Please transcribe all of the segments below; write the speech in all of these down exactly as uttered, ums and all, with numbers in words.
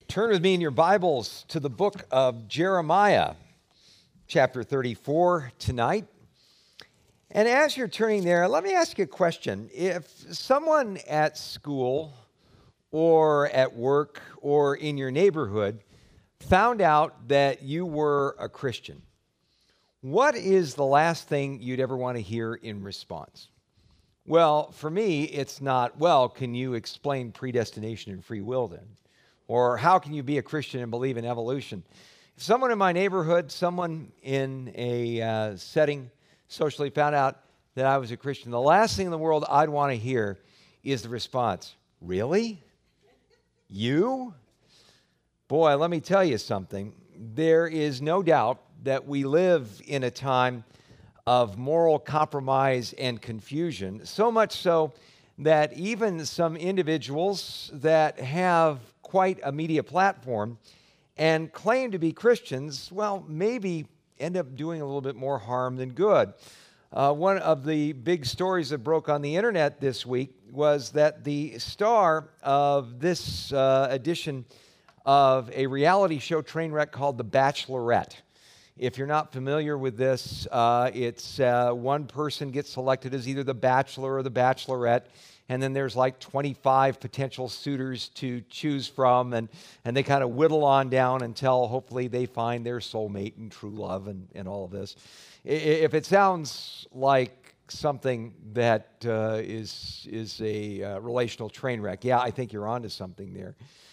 Turn with me in your Bibles to the book of Jeremiah, chapter thirty-four tonight. And as you're turning there, let me ask you a question. If someone at school or at work or in your neighborhood found out that you were a Christian, what is the last thing you'd ever want to hear in response? Well, for me, it's not, well, can you explain predestination and free will then? Or how can you be a Christian and believe in evolution? If someone in my neighborhood, someone in a uh, setting socially found out that I was a Christian, the last thing in the world I'd want to hear is the response, really? You? Boy, let me tell you something. There is no doubt that we live in a time of moral compromise and confusion, so much so that even some individuals that have quite a media platform and claim to be Christians, well, maybe end up doing a little bit more harm than good. Uh, one of the big stories that broke on the internet this week was that the star of this uh, edition of a reality show train wreck called The Bachelorette. If you're not familiar with this, uh, it's uh, one person gets selected as either the bachelor or the bachelorette, and then there's like twenty-five potential suitors to choose from, and, and they kind of whittle on down until hopefully they find their soulmate and true love and, and all of this. If it sounds like something that uh, is, is a uh, relational train wreck, yeah, I think you're onto something there.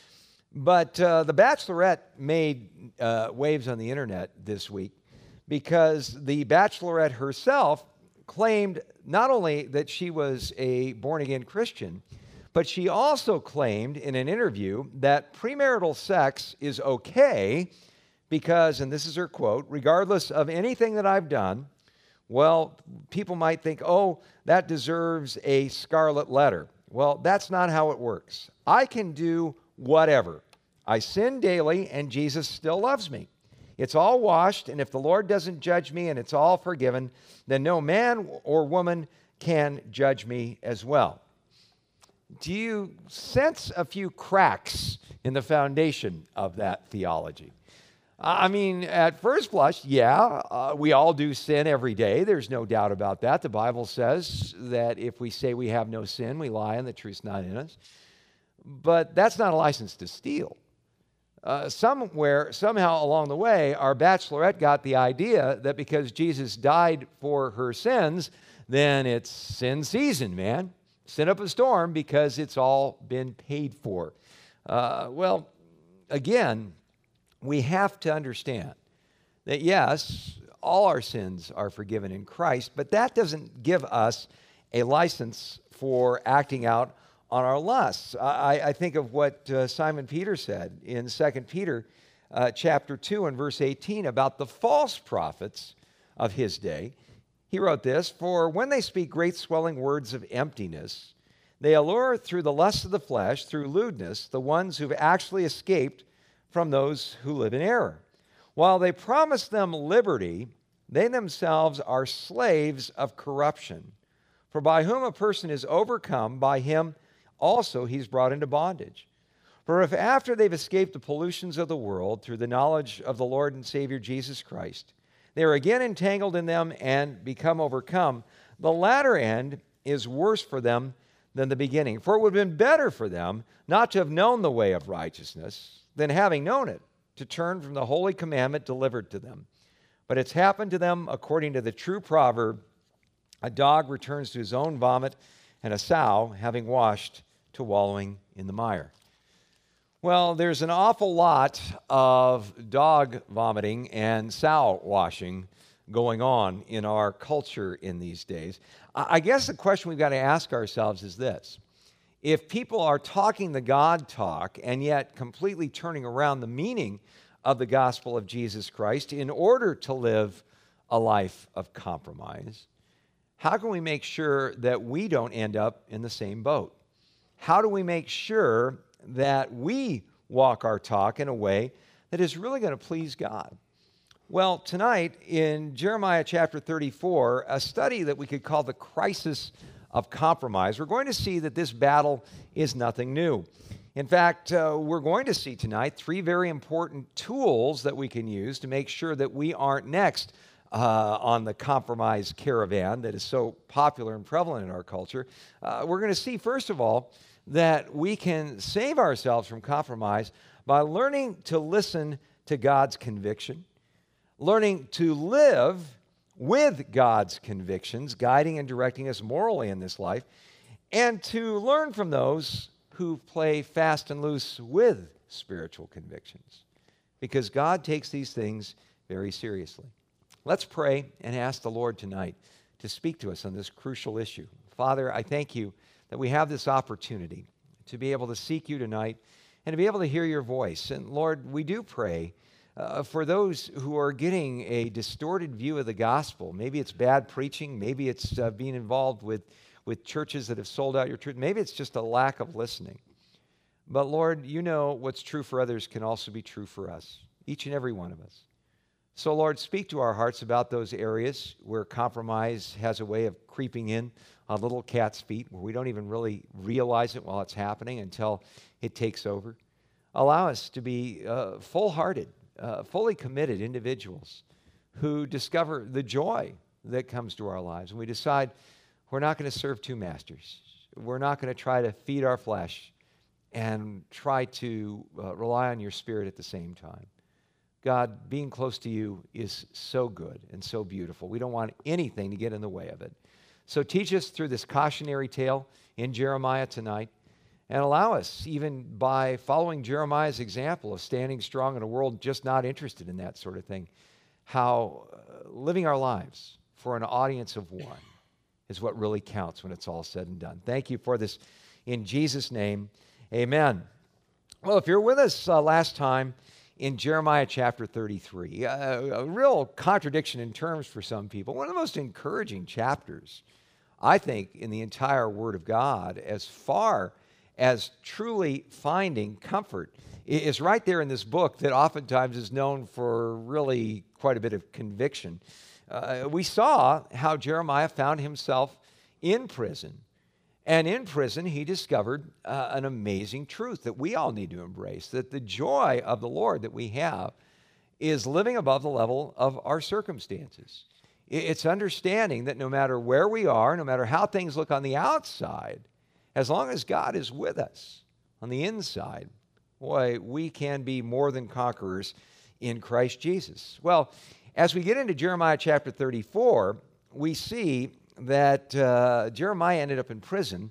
But uh, The Bachelorette made uh, waves on the internet this week because the Bachelorette herself claimed not only that she was a born-again Christian, but she also claimed in an interview that premarital sex is okay because, and this is her quote, regardless of anything that I've done, well, people might think, oh, that deserves a scarlet letter. Well, that's not how it works. I can do whatever. I sin daily, and Jesus still loves me. It's all washed, and if the Lord doesn't judge me and it's all forgiven, then no man or woman can judge me as well. Do you sense a few cracks in the foundation of that theology? I mean, at first blush, yeah, uh, we all do sin every day. There's no doubt about that. The Bible says that if we say we have no sin, we lie and the truth's not in us. But that's not a license to steal. Uh, somewhere, somehow along the way, our bachelorette got the idea that because Jesus died for her sins, then it's sin season, man. Send up a storm because it's all been paid for. Uh, well, again, we have to understand that, yes, all our sins are forgiven in Christ, but that doesn't give us a license for acting out on our lusts. I, I think of what uh, Simon Peter said in Second Peter uh, chapter two and verse eighteen about the false prophets of his day. He wrote this, "For when they speak great swelling words of emptiness, they allure through the lust of the flesh, through lewdness, the ones who've actually escaped from those who live in error. While they promise them liberty, they themselves are slaves of corruption. For by whom a person is overcome, by him also he's brought into bondage. For if after they've escaped the pollutions of the world through the knowledge of the Lord and Savior Jesus Christ, they are again entangled in them and become overcome, the latter end is worse for them than the beginning. For it would have been better for them not to have known the way of righteousness than having known it, to turn from the holy commandment delivered to them. But it's happened to them according to the true proverb, a dog returns to his own vomit, and a sow, having washed, to wallowing in the mire." Well, there's an awful lot of dog vomiting and sow washing going on in our culture in these days. I guess the question we've got to ask ourselves is this. If people are talking the God talk and yet completely turning around the meaning of the gospel of Jesus Christ in order to live a life of compromise, how can we make sure that we don't end up in the same boat? How do we make sure that we walk our talk in a way that is really going to please God? Well, tonight in Jeremiah chapter thirty-four, a study that we could call the crisis of compromise, we're going to see that this battle is nothing new. In fact, uh, we're going to see tonight three very important tools that we can use to make sure that we aren't next uh, on the compromise caravan that is so popular and prevalent in our culture. Uh, we're going to see, first of all, that we can save ourselves from compromise by learning to listen to God's conviction, learning to live with God's convictions, guiding and directing us morally in this life, and to learn from those who play fast and loose with spiritual convictions, because God takes these things very seriously. Let's pray and ask the Lord tonight to speak to us on this crucial issue. Father, I thank you that we have this opportunity to be able to seek you tonight and to be able to hear your voice. And Lord, we do pray uh, for those who are getting a distorted view of the gospel. Maybe it's bad preaching, maybe it's uh, being involved with with churches that have sold out your truth. Maybe it's just a lack of listening. But Lord, you know what's true for others can also be true for us, each and every one of us. So Lord, speak to our hearts about those areas where compromise has a way of creeping in on little cat's feet, where we don't even really realize it while it's happening until it takes over. Allow us to be uh, full-hearted, uh, fully committed individuals who discover the joy that comes to our lives. And we decide we're not going to serve two masters. We're not going to try to feed our flesh and try to uh, rely on your Spirit at the same time. God, being close to you is so good and so beautiful. We don't want anything to get in the way of it. So teach us through this cautionary tale in Jeremiah tonight, and allow us, even by following Jeremiah's example of standing strong in a world just not interested in that sort of thing, how uh, living our lives for an audience of one is what really counts when it's all said and done. Thank you for this in Jesus' name. Amen. Well, if you're with us uh, last time in Jeremiah chapter thirty-three, uh, a real contradiction in terms for some people, one of the most encouraging chapters, I think, in the entire Word of God, as far as truly finding comfort, is right there in this book that oftentimes is known for really quite a bit of conviction. Uh, we saw how Jeremiah found himself in prison. And in prison, he discovered uh, an amazing truth that we all need to embrace, that the joy of the Lord that we have is living above the level of our circumstances. It's understanding that no matter where we are, no matter how things look on the outside, as long as God is with us on the inside, boy, we can be more than conquerors in Christ Jesus. Well, as we get into Jeremiah chapter thirty-four, we see that uh, Jeremiah ended up in prison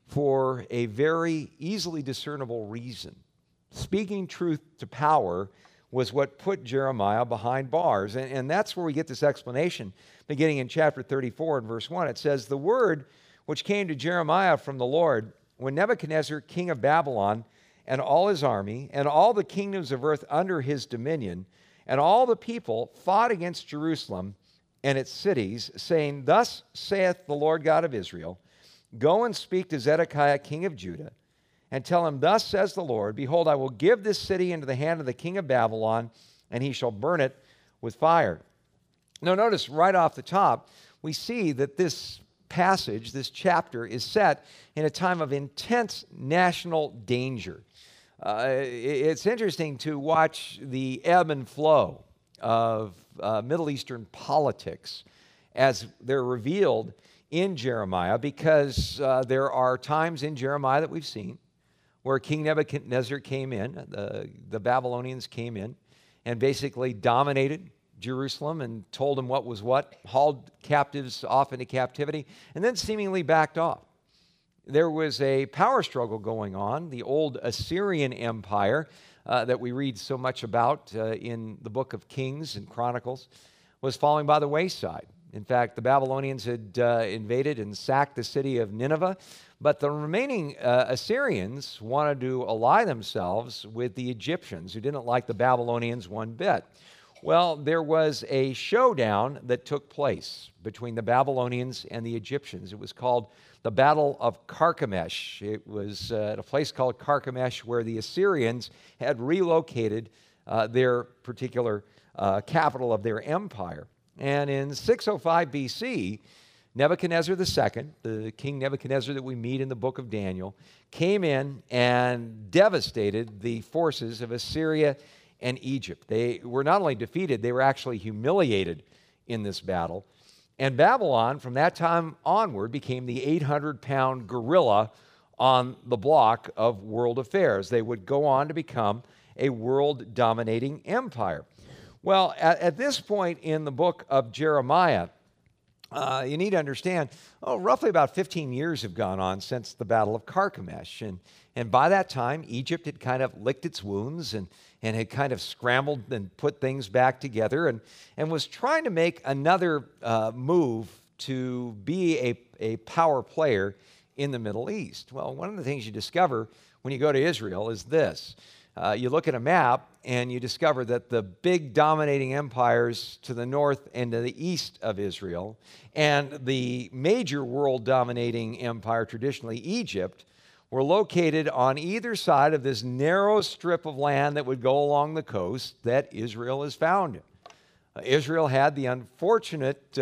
for a very easily discernible reason. Speaking truth to power was what put Jeremiah behind bars. And, and that's where we get this explanation beginning in chapter thirty-four and verse one. It says, "The word which came to Jeremiah from the Lord when Nebuchadnezzar, king of Babylon, and all his army, and all the kingdoms of earth under his dominion, and all the people fought against Jerusalem and its cities, saying, Thus saith the Lord God of Israel, Go and speak to Zedekiah, king of Judah, and tell him, Thus says the Lord, Behold, I will give this city into the hand of the king of Babylon, and he shall burn it with fire." Now notice right off the top, we see that this passage, this chapter, is set in a time of intense national danger. Uh, it's interesting to watch the ebb and flow of uh, Middle Eastern politics as they're revealed in Jeremiah, because uh, there are times in Jeremiah that we've seen where King Nebuchadnezzar came in, the, the Babylonians came in and basically dominated Jerusalem and told them what was what, hauled captives off into captivity, and then seemingly backed off. There was a power struggle going on. The old Assyrian Empire uh, that we read so much about uh, in the book of Kings and Chronicles was falling by the wayside. In fact, the Babylonians had uh, invaded and sacked the city of Nineveh, but the remaining uh, Assyrians wanted to ally themselves with the Egyptians, who didn't like the Babylonians one bit. Well, there was a showdown that took place between the Babylonians and the Egyptians. It was called the Battle of Carchemish. It was uh, at a place called Carchemish where the Assyrians had relocated uh, their particular uh, capital of their empire. And in six oh five B C, Nebuchadnezzar the Second, the King Nebuchadnezzar that we meet in the book of Daniel, came in and devastated the forces of Assyria and Egypt. They were not only defeated, they were actually humiliated in this battle. And Babylon, from that time onward, became the eight hundred pound gorilla on the block of world affairs. They would go on to become a world-dominating empire. Well, at, at this point in the book of Jeremiah, Uh, you need to understand, oh, roughly about fifteen years have gone on since the Battle of Carchemish. And, and by that time, Egypt had kind of licked its wounds and, and had kind of scrambled and put things back together and, and was trying to make another uh, move to be a, a power player in the Middle East. Well, one of the things you discover when you go to Israel is this. Uh, you look at a map and you discover that the big dominating empires to the north and to the east of Israel and the major world dominating empire, traditionally Egypt, were located on either side of this narrow strip of land that would go along the coast that Israel is found in. Uh, Israel had the unfortunate uh,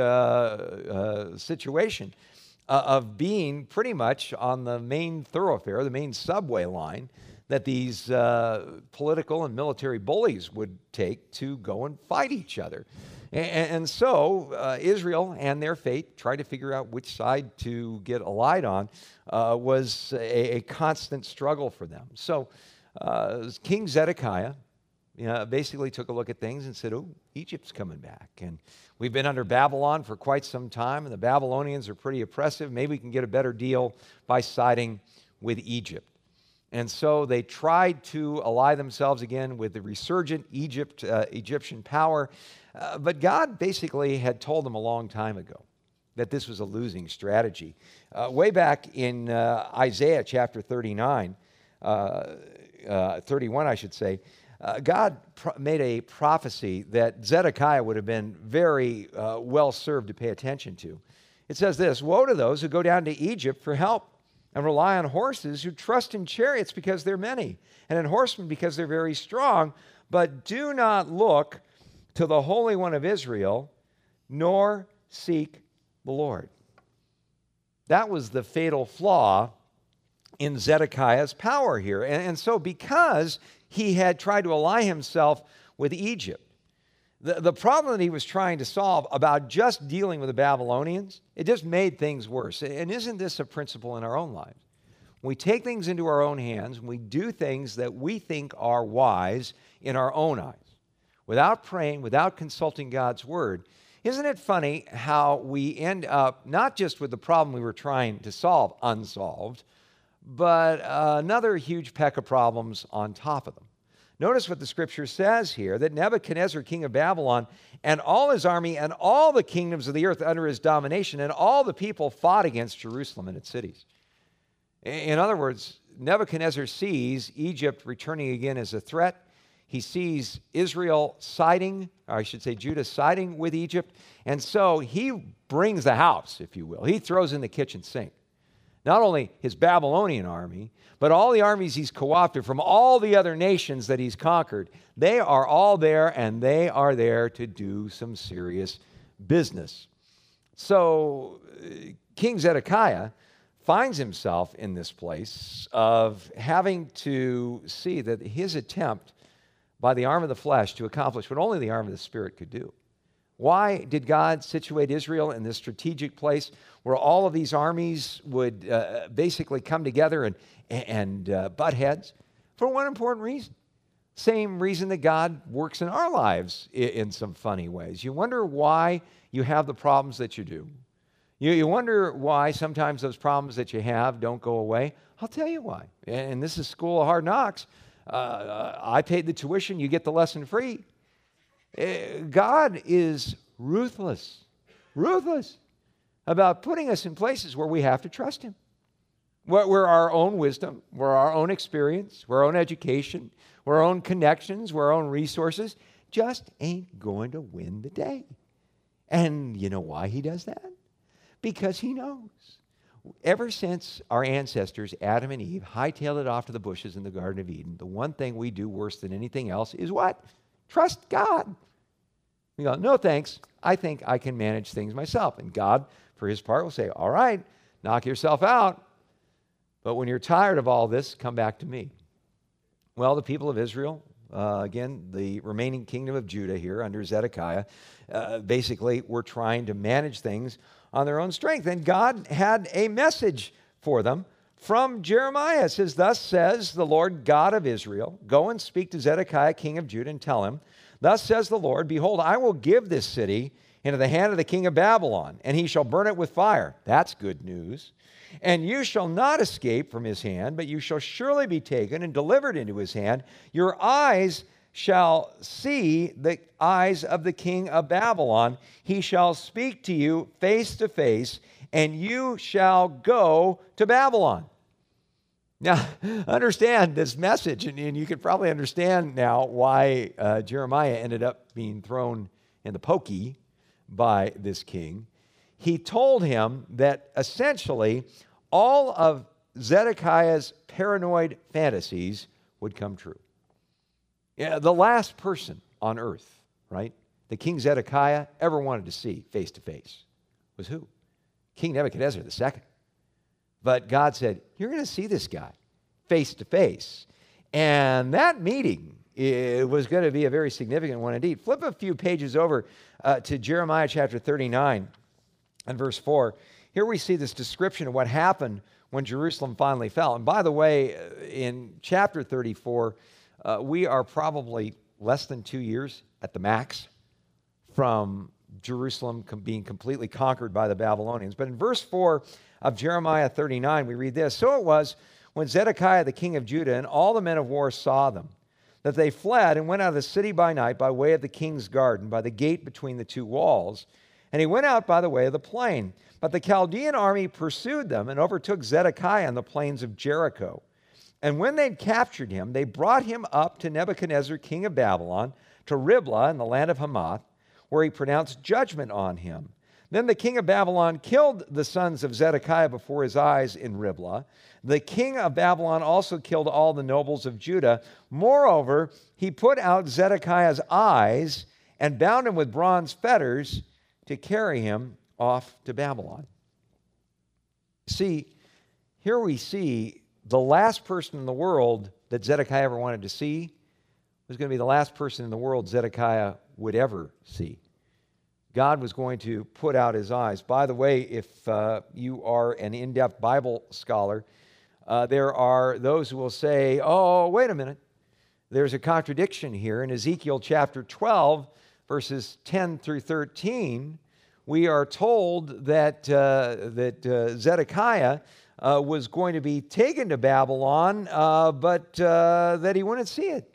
uh, situation uh, of being pretty much on the main thoroughfare, the main subway line, that these uh, political and military bullies would take to go and fight each other. And, and so uh, Israel and their fate, trying to figure out which side to get allied on, uh, was a, a constant struggle for them. So uh, King Zedekiah you know, basically took a look at things and said, oh, Egypt's coming back. And we've been under Babylon for quite some time, and the Babylonians are pretty oppressive. Maybe we can get a better deal by siding with Egypt. And so they tried to ally themselves again with the resurgent Egypt, uh, Egyptian power. Uh, but God basically had told them a long time ago that this was a losing strategy. Uh, way back in uh, Isaiah chapter thirty-nine, uh, uh, thirty-one, I should say, uh, God pro- made a prophecy that Zedekiah would have been very uh, well served to pay attention to. It says this, "Woe to those who go down to Egypt for help, and rely on horses, who trust in chariots because they're many, and in horsemen because they're very strong, but do not look to the Holy One of Israel, nor seek the Lord." That was the fatal flaw in Zedekiah's power here. And, and so because he had tried to ally himself with Egypt, The, the problem that he was trying to solve about just dealing with the Babylonians, it just made things worse. And isn't this a principle in our own lives? When we take things into our own hands, when we do things that we think are wise in our own eyes, without praying, without consulting God's word, isn't it funny how we end up not just with the problem we were trying to solve unsolved, but uh, another huge peck of problems on top of them? Notice what the scripture says here, that Nebuchadnezzar, king of Babylon, and all his army and all the kingdoms of the earth under his domination, and all the people fought against Jerusalem and its cities. In other words, Nebuchadnezzar sees Egypt returning again as a threat. He sees Israel siding, or I should say Judah siding with Egypt, and so he brings the house, if you will. He throws in the kitchen sink. Not only his Babylonian army, but all the armies he's co-opted from all the other nations that he's conquered. They are all there, and they are there to do some serious business. So uh, King Zedekiah finds himself in this place of having to see that his attempt by the arm of the flesh to accomplish what only the arm of the Spirit could do. Why did God situate Israel in this strategic place where all of these armies would uh, basically come together and, and uh, butt heads? For one important reason. Same reason that God works in our lives in, in some funny ways. You wonder why you have the problems that you do. You, you wonder why sometimes those problems that you have don't go away. I'll tell you why. And this is School of Hard Knocks. Uh, I paid the tuition, you get the lesson free. God is ruthless, ruthless about putting us in places where we have to trust him, where, where our own wisdom, where our own experience, where our own education, where our own connections, where our own resources just ain't going to win the day. And you know why he does that? Because he knows. Ever since our ancestors, Adam and Eve, hightailed it off to the bushes in the Garden of Eden, the one thing we do worse than anything else is what? Trust God. You go, no thanks, I think I can manage things myself. And God, for his part, will say, all right, knock yourself out. But when you're tired of all this, come back to me. Well, the people of Israel, uh, again, the remaining kingdom of Judah here under Zedekiah, uh, basically were trying to manage things on their own strength. And God had a message for them from Jeremiah. It says, thus says the Lord God of Israel, go and speak to Zedekiah, king of Judah, and tell him, thus says the Lord, behold, I will give this city into the hand of the king of Babylon, and he shall burn it with fire. That's good news. And you shall not escape from his hand, but you shall surely be taken and delivered into his hand. Your eyes shall see the eyes of the king of Babylon. He shall speak to you face to face, and you shall go to Babylon. Now, understand this message, and, and you can probably understand now why uh, Jeremiah ended up being thrown in the pokey by this king. He told him that essentially all of Zedekiah's paranoid fantasies would come true. Yeah, the last person on earth, right, that King Zedekiah ever wanted to see face to face was who? King Nebuchadnezzar the Second. But God said, you're going to see this guy face to face. And that meeting it was going to be a very significant one indeed. Flip a few pages over uh, to Jeremiah chapter thirty-nine and verse four. Here we see this description of what happened when Jerusalem finally fell. And by the way, in chapter thirty-four, uh, we are probably less than two years at the max from Jerusalem com- being completely conquered by the Babylonians. But in verse four of Jeremiah thirty-nine, we read this, so it was when Zedekiah the king of Judah and all the men of war saw them, that they fled and went out of the city by night by way of the king's garden, by the gate between the two walls. And he went out by the way of the plain. But the Chaldean army pursued them and overtook Zedekiah on the plains of Jericho. And when they'd captured him, they brought him up to Nebuchadnezzar, king of Babylon, to Riblah in the land of Hamath, where he pronounced judgment on him. Then the king of Babylon killed the sons of Zedekiah before his eyes in Riblah. The king of Babylon also killed all the nobles of Judah. Moreover, he put out Zedekiah's eyes and bound him with bronze fetters to carry him off to Babylon. See, here we see the last person in the world that Zedekiah ever wanted to see was going to be the last person in the world Zedekiah would ever see. God was going to put out his eyes. By the way, if uh, you are an in-depth Bible scholar, uh, there are those who will say, oh, wait a minute. There's a contradiction here. In Ezekiel chapter twelve, verses ten through thirteen, we are told that, uh, that uh, Zedekiah uh, was going to be taken to Babylon, uh, but uh, that he wouldn't see it.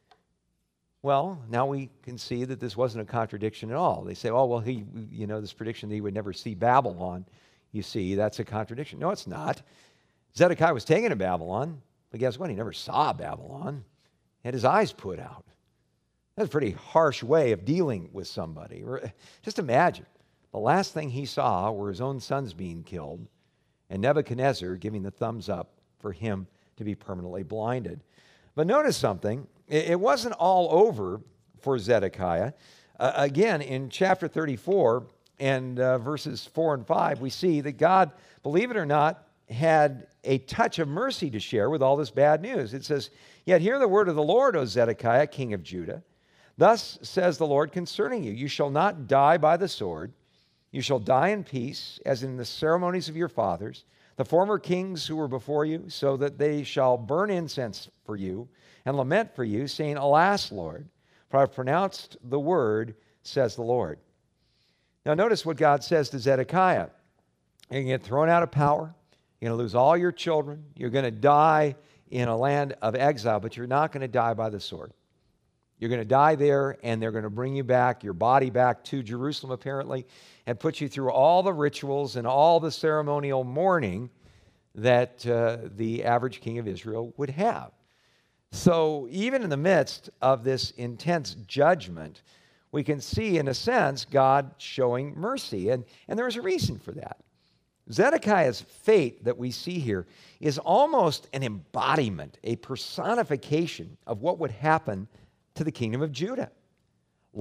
Well, now we can see that this wasn't a contradiction at all. They say, oh, well, he, you know, this prediction that he would never see Babylon, you see, that's a contradiction. No, it's not. Zedekiah was taken to Babylon, but guess what? He never saw Babylon. He had his eyes put out. That's a pretty harsh way of dealing with somebody. Just imagine, the last thing he saw were his own sons being killed, and Nebuchadnezzar giving the thumbs up for him to be permanently blinded. But notice something. It wasn't all over for Zedekiah. Uh, again, in chapter thirty-four and uh, verses four and five, we see that God, believe it or not, had a touch of mercy to share with all this bad news. It says, yet hear the word of the Lord, O Zedekiah, king of Judah. Thus says the Lord concerning you, you shall not die by the sword. You shall die in peace, as in the ceremonies of your fathers, the former kings who were before you, so that they shall burn incense for you and lament for you, saying, alas, Lord, for I have pronounced the word, says the Lord. Now notice what God says to Zedekiah. You're going to get thrown out of power. You're going to lose all your children. You're going to die in a land of exile, but you're not going to die by the sword. You're going to die there, and they're going to bring you back, your body back to Jerusalem, apparently, and put you through all the rituals and all the ceremonial mourning that uh, the average king of Israel would have. So even in the midst of this intense judgment, we can see, in a sense, God showing mercy. And, and there's a reason for that. Zedekiah's fate that we see here is almost an embodiment, a personification of what would happen to the kingdom of Judah. Like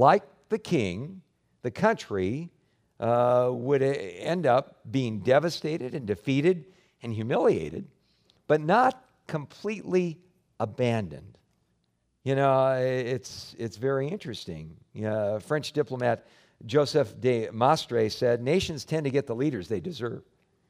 the king, the country uh, would end up being devastated and defeated and humiliated, but not completely abandoned. You know, it's, it's very interesting. You know, French diplomat Joseph de Maistre said, nations tend to get the leaders they deserve.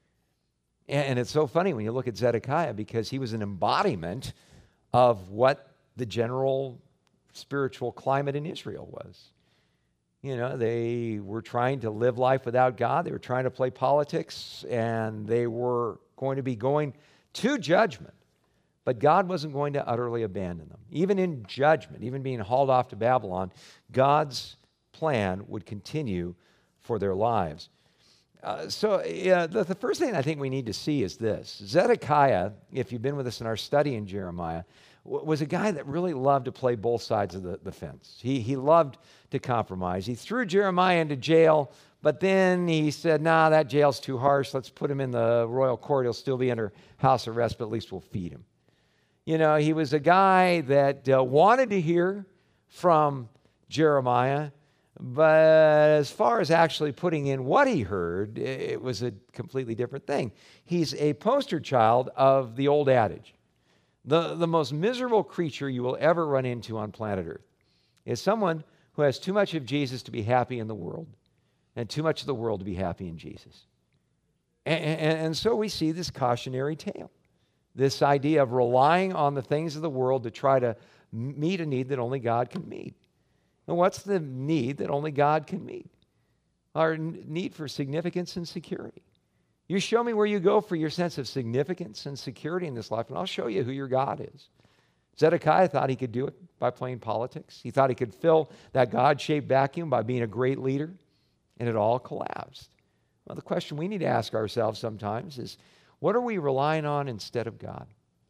And, and it's so funny when you look at Zedekiah, because he was an embodiment of what the general spiritual climate in Israel was. You know, they were trying to live life without God. They were trying to play politics, and they were going to be going to judgment. But God wasn't going to utterly abandon them. Even in judgment, even being hauled off to Babylon, God's plan would continue for their lives. Uh, so yeah, the, the first thing I think we need to see is this. Zedekiah, if you've been with us in our study in Jeremiah, w- was a guy that really loved to play both sides of the, the fence. He, he loved to compromise. He threw Jeremiah into jail, but then he said, nah, that jail's too harsh. Let's put him in the royal court. He'll still be under house arrest, but at least we'll feed him. You know, he was a guy that uh, wanted to hear from Jeremiah, but as far as actually putting in what he heard, it was a completely different thing. He's a poster child of the old adage. The, the most miserable creature you will ever run into on planet Earth is someone who has too much of Jesus to be happy in the world and too much of the world to be happy in Jesus. And, and, and so we see this cautionary tale. This idea of relying on the things of the world to try to meet a need that only God can meet. And what's the need that only God can meet? Our need for significance and security. You show me where you go for your sense of significance and security in this life, and I'll show you who your God is. Zedekiah thought he could do it by playing politics. He thought he could fill that God-shaped vacuum by being a great leader, and it all collapsed. Well, the question we need to ask ourselves sometimes is, what are we relying on instead of God?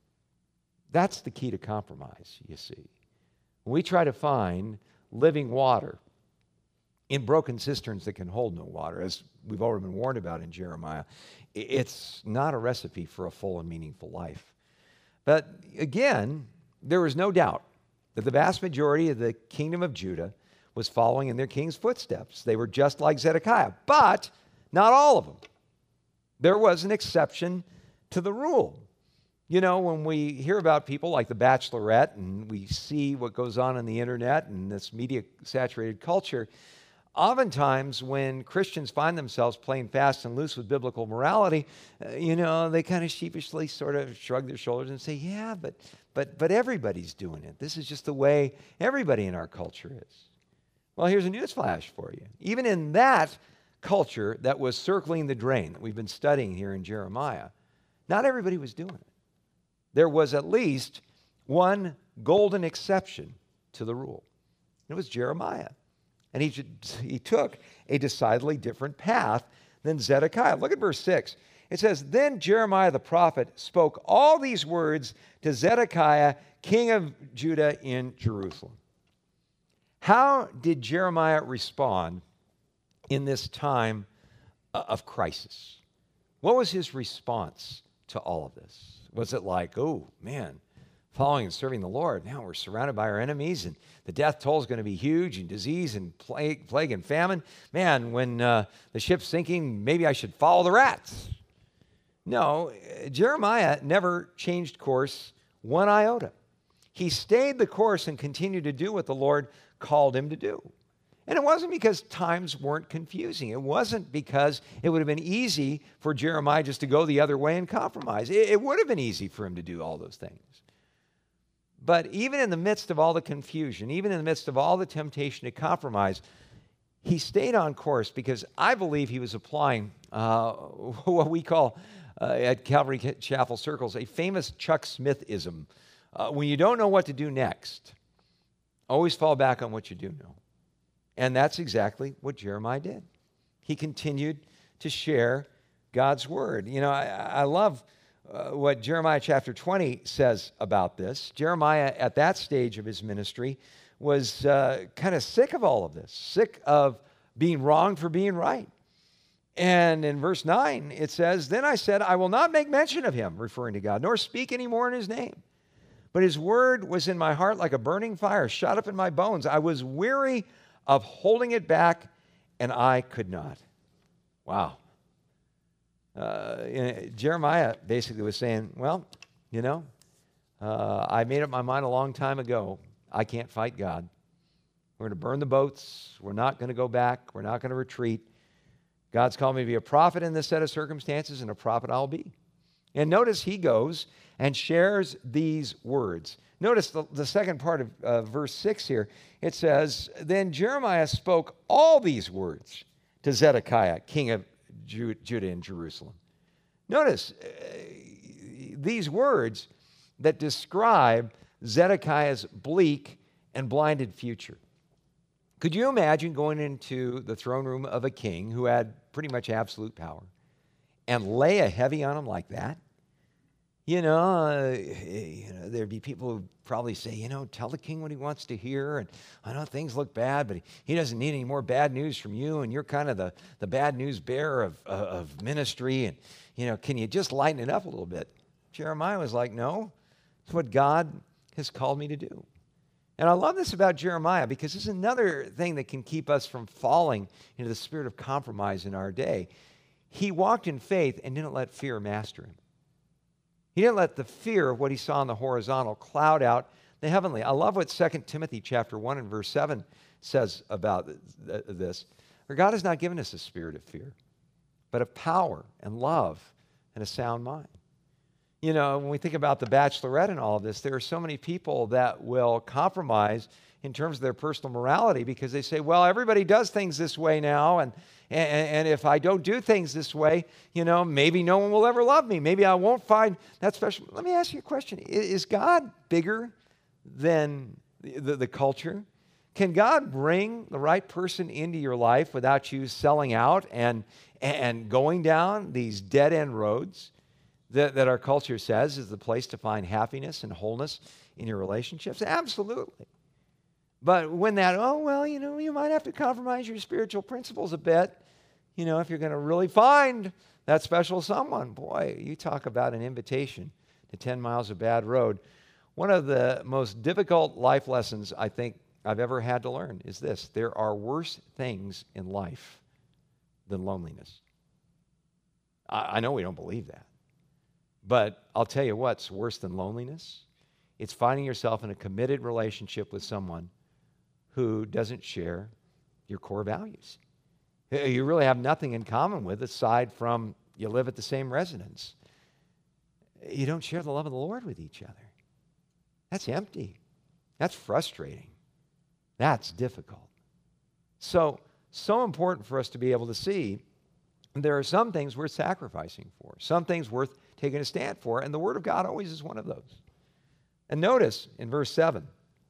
That's the key to compromise, you see. When we try to find living water in broken cisterns that can hold no water, as we've already been warned about in Jeremiah, it's not a recipe for a full and meaningful life. But again, there was no doubt that the vast majority of the kingdom of Judah was following in their king's footsteps. They were just like Zedekiah, but not all of them. There was an exception to the rule. You know, when we hear about people like The Bachelorette and we see what goes on on the internet and this media-saturated culture, oftentimes when Christians find themselves playing fast and loose with biblical morality, uh, you know, they kind of sheepishly sort of shrug their shoulders and say, yeah, but, but, but everybody's doing it. This is just the way everybody in our culture is. Well, here's a newsflash for you. Even in that culture that was circling the drain that we've been studying here in Jeremiah, not everybody was doing it. There was at least one golden exception to the rule. It was Jeremiah. And he, he took a decidedly different path than Zedekiah. Look at verse six. It says, then Jeremiah the prophet spoke all these words to Zedekiah, king of Judah in Jerusalem. How did Jeremiah respond in this time of crisis? What was his response to all of this? Was it like, oh, man, following and serving the Lord, now we're surrounded by our enemies, and the death toll is going to be huge, and disease and plague, plague and famine? Man, when uh, the ship's sinking, maybe I should follow the rats. No, Jeremiah never changed course one iota. He stayed the course and continued to do what the Lord called him to do. And it wasn't because times weren't confusing. It wasn't because it would have been easy for Jeremiah just to go the other way and compromise. It, it would have been easy for him to do all those things. But even in the midst of all the confusion, even in the midst of all the temptation to compromise, he stayed on course because I believe he was applying uh, what we call uh, at Calvary Chapel circles a famous Chuck Smith-ism. Uh, when you don't know what to do next, always fall back on what you do know. And that's exactly what Jeremiah did. He continued to share God's word. You know, I, I love uh, what Jeremiah chapter twenty says about this. Jeremiah, at that stage of his ministry, was uh, kind of sick of all of this, sick of being wrong for being right. And in verse nine, it says, then I said, I will not make mention of him, referring to God, nor speak any more in his name. But his word was in my heart like a burning fire, shot up in my bones. I was weary of holding it back, and I could not. Wow. Uh, Jeremiah basically was saying, well, you know, uh, I made up my mind a long time ago. I can't fight God. We're going to burn the boats. We're not going to go back. We're not going to retreat. God's called me to be a prophet in this set of circumstances, and a prophet I'll be. And notice he goes and shares these words. Notice the, the second part of uh, verse six here. It says, then Jeremiah spoke all these words to Zedekiah, king of Ju- Judah and Jerusalem. Notice uh, these words that describe Zedekiah's bleak and blinded future. Could you imagine going into the throne room of a king who had pretty much absolute power and lay a heavy on him like that? You know, uh, you know, there'd be people who probably say, you know, tell the king what he wants to hear. And I know things look bad, but he, he doesn't need any more bad news from you. And you're kind of the, the bad news bearer of, uh, of ministry. And, you know, can you just lighten it up a little bit? Jeremiah was like, no, it's what God has called me to do. And I love this about Jeremiah because this is another thing that can keep us from falling into the spirit of compromise in our day. He walked in faith and didn't let fear master him. He didn't let the fear of what he saw in the horizontal cloud out the heavenly. I love what Second Timothy chapter one and verse seven says about this. For God has not given us a spirit of fear, but of power and love and a sound mind. You know, when we think about the Bachelorette and all of this, there are so many people that will compromise in terms of their personal morality because they say, well, everybody does things this way now, and, and, and if I don't do things this way, you know, maybe no one will ever love me. Maybe I won't find that special. Let me ask you a question. Is God bigger than the, the culture? Can God bring the right person into your life without you selling out and, and going down these dead-end roads that, that our culture says is the place to find happiness and wholeness in your relationships? Absolutely. But when that, oh, well, you know, you might have to compromise your spiritual principles a bit, you know, if you're going to really find that special someone. Boy, you talk about an invitation to ten miles of bad road. One of the most difficult life lessons I think I've ever had to learn is this: there are worse things in life than loneliness. I, I know we don't believe that. But I'll tell you what's worse than loneliness. It's finding yourself in a committed relationship with someone who doesn't share your core values. You really have nothing in common with aside from you live at the same residence. You don't share the love of the Lord with each other. That's empty. That's frustrating. That's difficult. So, so important for us to be able to see there are some things worth sacrificing for, some things worth taking a stand for, and the Word of God always is one of those. And notice in verse seven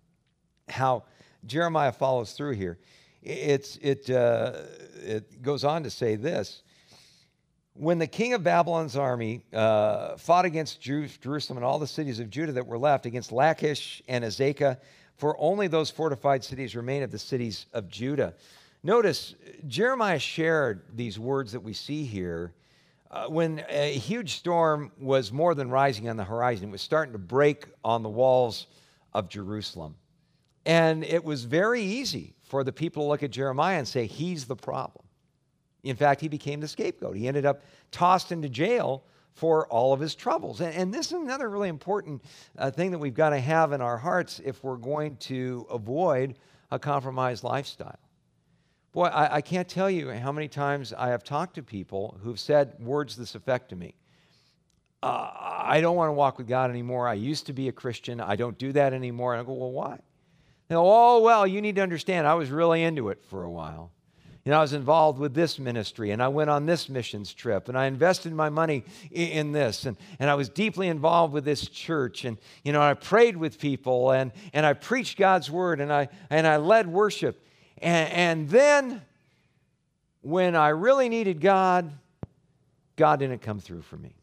how Jeremiah follows through here. It's, it, uh, it goes on to say this: when the king of Babylon's army uh, fought against Jew- Jerusalem and all the cities of Judah that were left, against Lachish and Azekah, for only those fortified cities remain of the cities of Judah. Notice, Jeremiah shared these words that we see here uh, when a huge storm was more than rising on the horizon. It was starting to break on the walls of Jerusalem. And it was very easy for the people to look at Jeremiah and say, he's the problem. In fact, he became the scapegoat. He ended up tossed into jail for all of his troubles. And, and this is another really important uh, thing that we've got to have in our hearts if we're going to avoid a compromised lifestyle. Boy, I, I can't tell you how many times I have talked to people who've said words to this effect to me. Uh, I don't want to walk with God anymore. I used to be a Christian. I don't do that anymore. And I go, well, why? They go, oh, well, you need to understand, I was really into it for a while. You know, I was involved with this ministry, and I went on this missions trip, and I invested my money in, in this, and, and I was deeply involved with this church, and, you know, I prayed with people, and, and I preached God's word, and I, and I led worship. And, and then, when I really needed God, God didn't come through for me.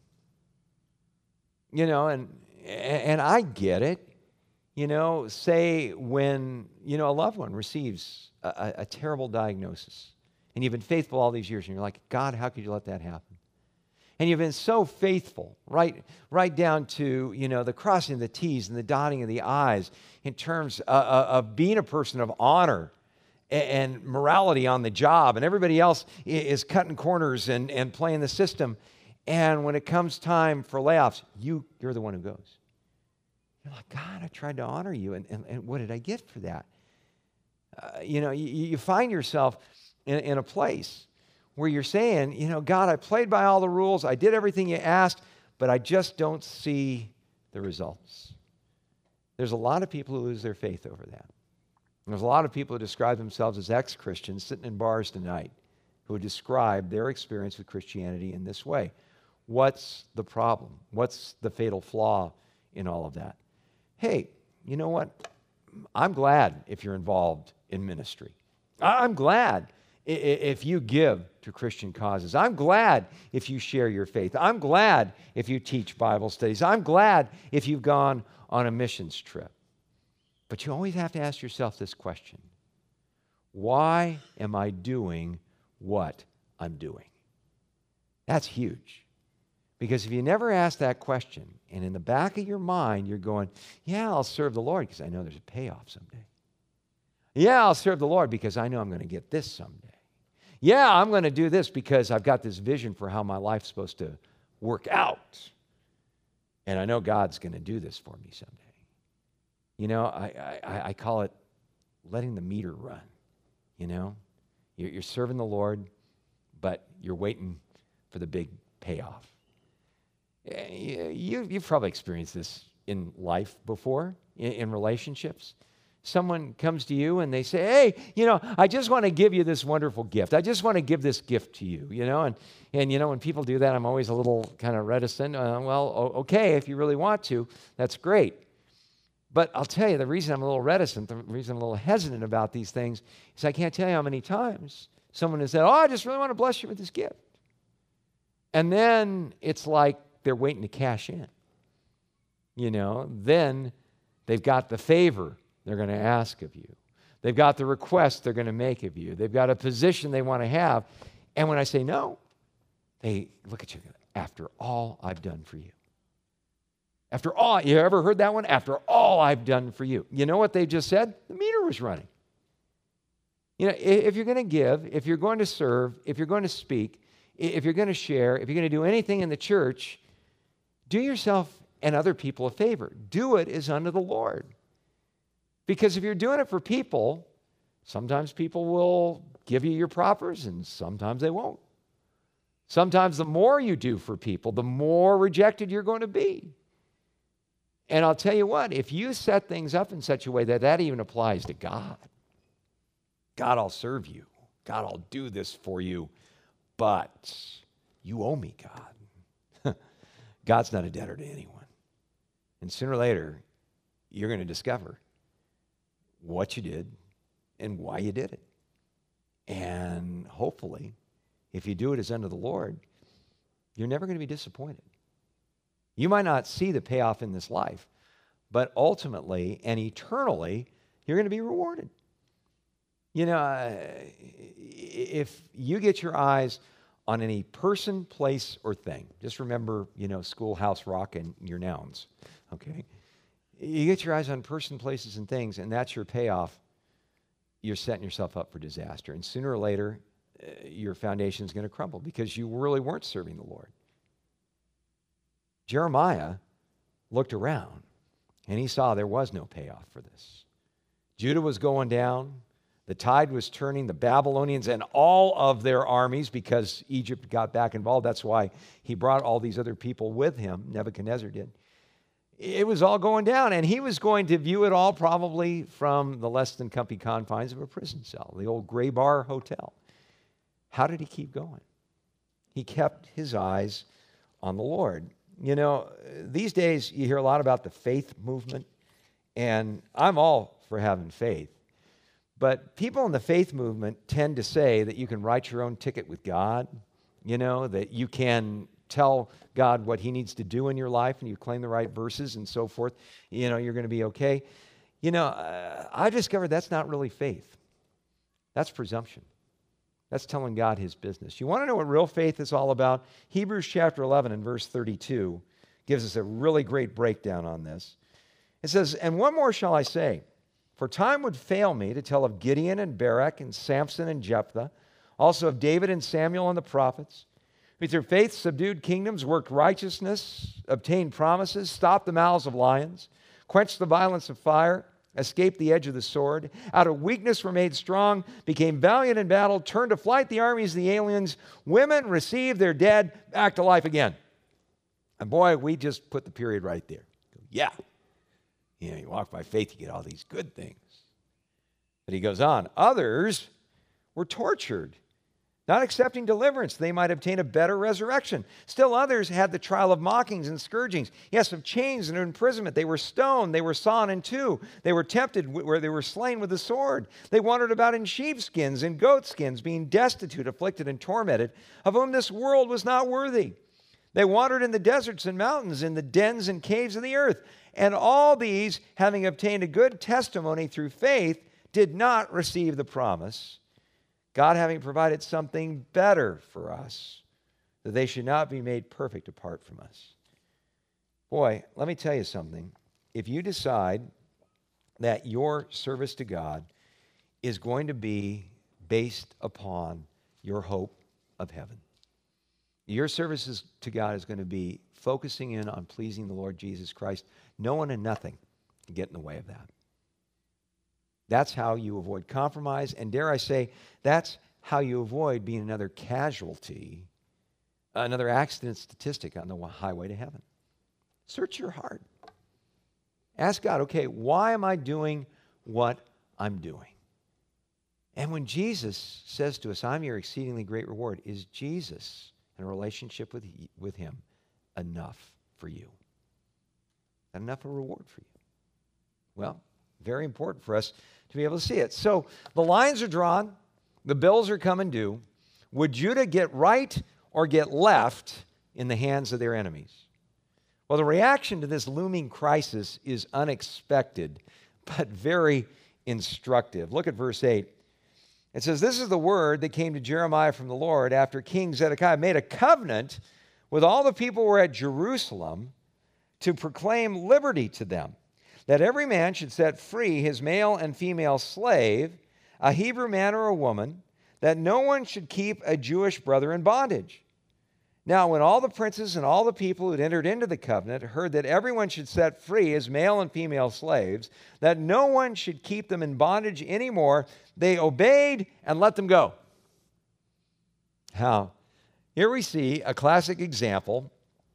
You know, and and I get it. You know, say when, you know, a loved one receives a, a terrible diagnosis, and you've been faithful all these years, and you're like, God, how could you let that happen? And you've been so faithful, right, right down to, you know, the crossing of the T's and the dotting of the I's in terms of, of being a person of honor and morality on the job, and everybody else is cutting corners and, and playing the system. And when it comes time for layoffs, you, you're the one who goes. You're like, God, I tried to honor you, and, and, and what did I get for that? Uh, you know, you, you find yourself in, in a place where you're saying, you know, God, I played by all the rules, I did everything you asked, but I just don't see the results. There's a lot of people who lose their faith over that. And there's a lot of people who describe themselves as ex-Christians sitting in bars tonight who describe their experience with Christianity in this way. What's the problem? What's the fatal flaw in all of that? Hey, you know what? I'm glad if you're involved in ministry. I'm glad if you give to Christian causes. I'm glad if you share your faith. I'm glad if you teach Bible studies. I'm glad if you've gone on a missions trip. But you always have to ask yourself this question: why am I doing what I'm doing? That's huge. Because if you never ask that question, and in the back of your mind you're going, yeah, I'll serve the Lord because I know there's a payoff someday. Yeah, I'll serve the Lord because I know I'm going to get this someday. Yeah, I'm going to do this because I've got this vision for how my life's supposed to work out. And I know God's going to do this for me someday. You know, I, I, I call it letting the meter run. You know, you're, you're serving the Lord, but you're waiting for the big payoff. You, you've probably experienced this in life before, in, in relationships. Someone comes to you and they say, hey, you know, I just want to give you this wonderful gift. I just want to give this gift to you, you know. And, and you know, when people do that, I'm always a little kind of reticent. Uh, well, okay, if you really want to, that's great. But I'll tell you, the reason I'm a little reticent, the reason I'm a little hesitant about these things is I can't tell you how many times someone has said, oh, I just really want to bless you with this gift. And then it's like they're waiting to cash in. You know, then they've got the favor they're going to ask of you. They've got the request they're going to make of you. They've got a position they want to have. And when I say no, they look at you, after all I've done for you. After all, you ever heard that one? After all I've done for you. You know what they just said? The meter was running. You know, if you're going to give, if you're going to serve, if you're going to speak, if you're going to share, if you're going to do anything in the church, do yourself and other people a favor. Do it as unto the Lord. Because if you're doing it for people, sometimes people will give you your propers and sometimes they won't. Sometimes the more you do for people, the more rejected you're going to be. And I'll tell you what, if you set things up in such a way that that even applies to God, God, I'll serve you. God, I'll do this for you. But you owe me, God. God's not a debtor to anyone. And sooner or later, you're going to discover what you did and why you did it. And hopefully, if you do it as unto the Lord, you're never going to be disappointed. You might not see the payoff in this life, but ultimately and eternally, you're going to be rewarded. You know, uh, if you get your eyes on any person, place, or thing, just remember, you know, Schoolhouse Rock and your nouns, okay? You get your eyes on person, places, and things, and that's your payoff, you're setting yourself up for disaster. And sooner or later, uh, your foundation is going to crumble because you really weren't serving the Lord. Jeremiah looked around, and he saw there was no payoff for this. Judah was going down. The tide was turning. The Babylonians and all of their armies, because Egypt got back involved. That's why he brought all these other people with him. Nebuchadnezzar did. It was all going down, and he was going to view it all probably from the less than comfy confines of a prison cell, the old Gray Bar Hotel. How did he keep going? He kept his eyes on the Lord. You know, these days you hear a lot about the faith movement, and I'm all for having faith. But people in the faith movement tend to say that you can write your own ticket with God, you know, that you can tell God what he needs to do in your life and you claim the right verses and so forth, you know, you're going to be okay. You know, uh, I discovered that's not really faith. That's presumption. That's telling God his business. You want to know what real faith is all about? Hebrews chapter eleven and verse thirty-two gives us a really great breakdown on this. It says, "And what more shall I say? For time would fail me to tell of Gideon and Barak and Samson and Jephthah, also of David and Samuel and the prophets, who through faith subdued kingdoms, worked righteousness, obtained promises, stopped the mouths of lions, quenched the violence of fire, escaped the edge of the sword, out of weakness were made strong, became valiant in battle, turned to flight the armies of the aliens. Women received their dead back to life again. And boy, we just put the period right there. Yeah. You know, you walk by faith, you get all these good things. But he goes on. Others were tortured, not accepting deliverance. They might obtain a better resurrection. Still others had the trial of mockings and scourgings. Yes, of chains and imprisonment. They were stoned. They were sawn in two. They were tempted where they were slain with the sword. They wandered about in sheepskins and goatskins, being destitute, afflicted, and tormented, of whom this world was not worthy. They wandered in the deserts and mountains, in the dens and caves of the earth. And all these, having obtained a good testimony through faith, did not receive the promise, God having provided something better for us, that they should not be made perfect apart from us. Boy, let me tell you something. If you decide that your service to God is going to be based upon your hope of heaven, your services to God is going to be focusing in on pleasing the Lord Jesus Christ, no one and nothing can get in the way of that. That's how you avoid compromise, and dare I say, that's how you avoid being another casualty, another accident statistic on the highway to heaven. Search your heart. Ask God, okay, why am I doing what I'm doing? And when Jesus says to us, I'm your exceedingly great reward, is Jesus and a relationship with, with him enough for you? Enough a reward for you? Well, very important for us to be able to see it. So the lines are drawn. The bills are coming due. Would Judah get right or get left in the hands of their enemies? Well, the reaction to this looming crisis is unexpected, but very instructive. Look at verse eight. It says, this is the word that came to Jeremiah from the Lord after King Zedekiah made a covenant with all the people who were at Jerusalem to proclaim liberty to them, that every man should set free his male and female slave, a Hebrew man or a woman, that no one should keep a Jewish brother in bondage. Now, when all the princes and all the people who had entered into the covenant heard that everyone should set free his male and female slaves, that no one should keep them in bondage anymore, they obeyed and let them go. Now, here we see a classic example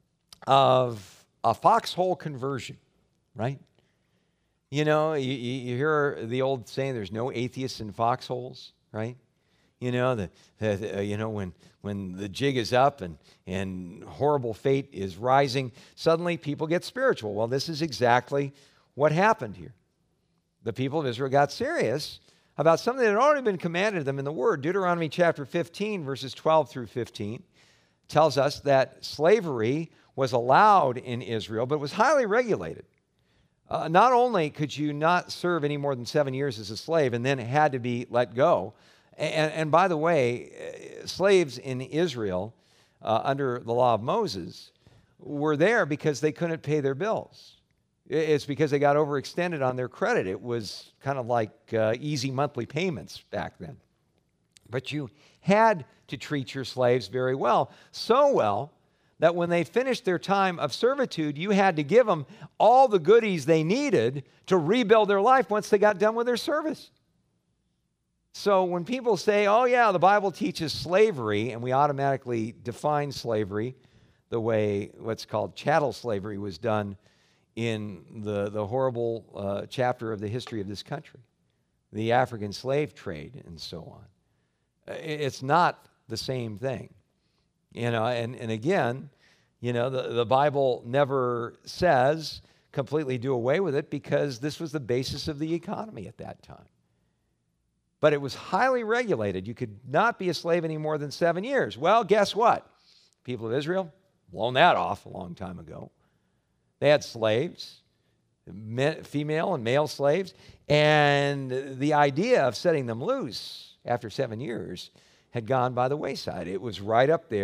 of a foxhole conversion, right? You know, you, you hear the old saying, there's no atheists in foxholes, right? You know, the, the, the, uh, you know when, when the jig is up and, and horrible fate is rising, suddenly people get spiritual. Well, this is exactly what happened here. The people of Israel got serious about something that had already been commanded of them in the Word. Deuteronomy chapter fifteen, verses twelve through fifteen, tells us that slavery was allowed in Israel, but it was highly regulated. Uh, not only could you not serve any more than seven years as a slave and then had to be let go, and, and by the way, uh, slaves in Israel uh, under the law of Moses were there because they couldn't pay their bills. It's because they got overextended on their credit. It was kind of like uh, easy monthly payments back then. But you had to treat your slaves very well, so well that when they finished their time of servitude, you had to give them all the goodies they needed to rebuild their life once they got done with their service. So when people say, oh yeah, the Bible teaches slavery, and we automatically define slavery the way what's called chattel slavery was done in the, the horrible uh, chapter of the history of this country, the African slave trade and so on. It's not the same thing. You know, and, and again, you know, the, the Bible never says completely do away with it because this was the basis of the economy at that time. But it was highly regulated. You could not be a slave any more than seven years. Well, guess what? People of Israel, blown that off a long time ago. They had slaves, female and male slaves, and the idea of setting them loose after seven years had gone by the wayside. It was right up there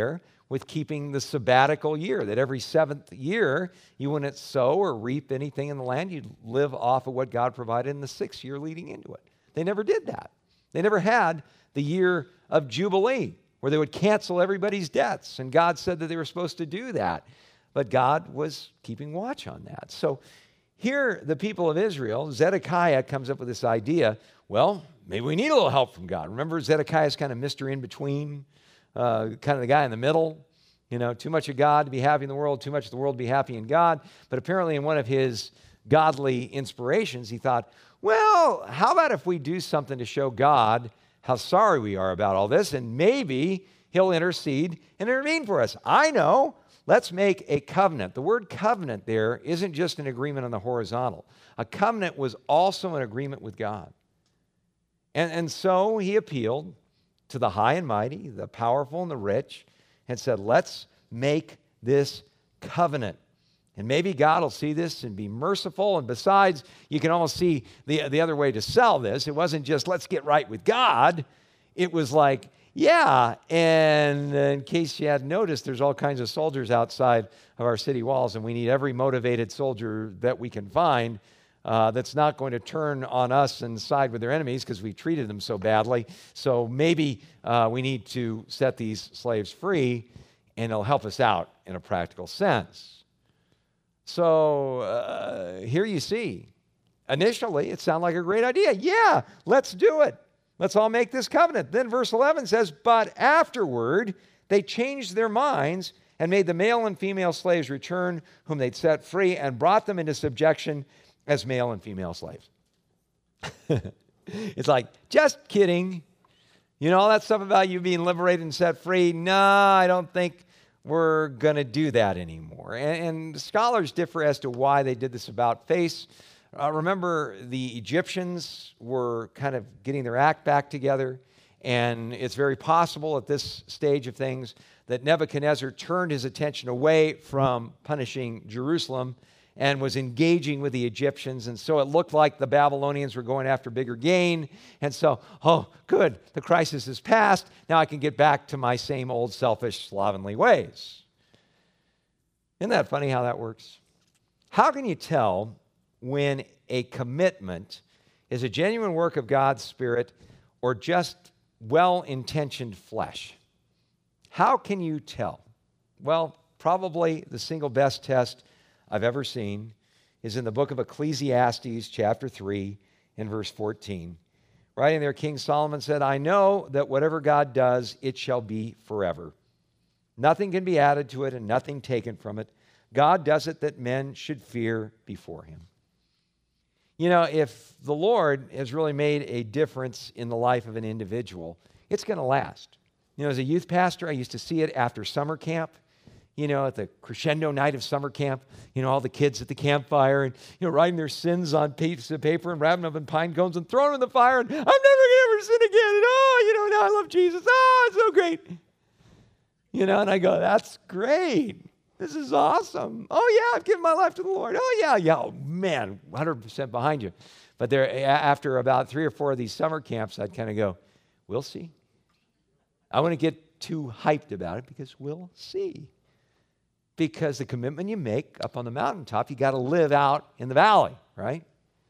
with keeping the sabbatical year, that every seventh year you wouldn't sow or reap anything in the land. You'd live off of what God provided in the sixth year leading into it. They never did that. They never had the year of Jubilee, where they would cancel everybody's debts. And God said that they were supposed to do that. But God was keeping watch on that. So here, the people of Israel, Zedekiah comes up with this idea, well, maybe we need a little help from God. Remember, Zedekiah's kind of Mister In-Between, uh, kind of the guy in the middle. You know, too much of God to be happy in the world, too much of the world to be happy in God. But apparently in one of his godly inspirations, he thought, well, how about if we do something to show God how sorry we are about all this, and maybe he'll intercede and intervene for us. I know. Let's make a covenant. The word covenant there isn't just an agreement on the horizontal. A covenant was also an agreement with God. And, and so he appealed to the high and mighty, the powerful and the rich, and said, let's make this covenant. And maybe God will see this and be merciful. And besides, you can almost see the, the other way to sell this. It wasn't just, let's get right with God. It was like, yeah, and in case you hadn't noticed, there's all kinds of soldiers outside of our city walls, and we need every motivated soldier that we can find uh, that's not going to turn on us and side with their enemies because we treated them so badly. So maybe uh, we need to set these slaves free, and it'll help us out in a practical sense. So uh, here you see, initially it sounded like a great idea. Yeah, let's do it. Let's all make this covenant. Then verse eleven says, but afterward they changed their minds and made the male and female slaves return whom they'd set free and brought them into subjection as male and female slaves. It's like, just kidding. You know, all that stuff about you being liberated and set free, no, I don't think we're going to do that anymore. And, and scholars differ as to why they did this about face. Uh, remember, the Egyptians were kind of getting their act back together, and it's very possible at this stage of things that Nebuchadnezzar turned his attention away from punishing Jerusalem and was engaging with the Egyptians, and so it looked like the Babylonians were going after bigger gain, and so, oh, good, the crisis is past, now I can get back to my same old selfish, slovenly ways. Isn't that funny how that works? How can you tell when a commitment is a genuine work of God's Spirit or just well-intentioned flesh? How can you tell? Well, probably the single best test I've ever seen is in the book of Ecclesiastes, chapter three, and verse fourteen. Writing there, King Solomon said, I know that whatever God does, it shall be forever. Nothing can be added to it and nothing taken from it. God does it that men should fear before him. You know, if the Lord has really made a difference in the life of an individual, it's going to last. You know, as a youth pastor, I used to see it after summer camp. You know, at the crescendo night of summer camp, you know, all the kids at the campfire and, you know, writing their sins on pieces of paper and wrapping them up in pine cones and throwing them in the fire. And I'm never going to ever sin again. And, oh, you know, now I love Jesus. Oh, it's so great. You know, and I go, that's great. This is awesome. Oh, yeah, I've given my life to the Lord. Oh, yeah, yeah. Oh, man, one hundred percent behind you. But there, after about three or four of these summer camps, I'd kind of go, we'll see. I want to get too hyped about it because we'll see. Because the commitment you make up on the mountaintop, you got to live out in the valley, right?